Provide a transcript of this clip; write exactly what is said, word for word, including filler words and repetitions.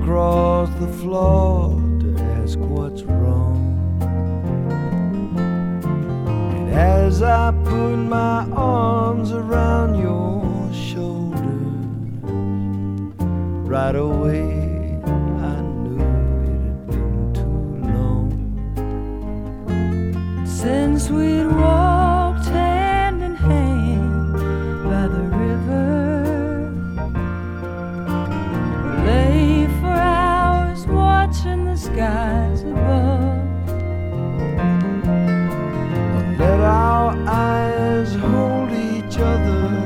across the floor to ask what's wrong. And as I put my arms around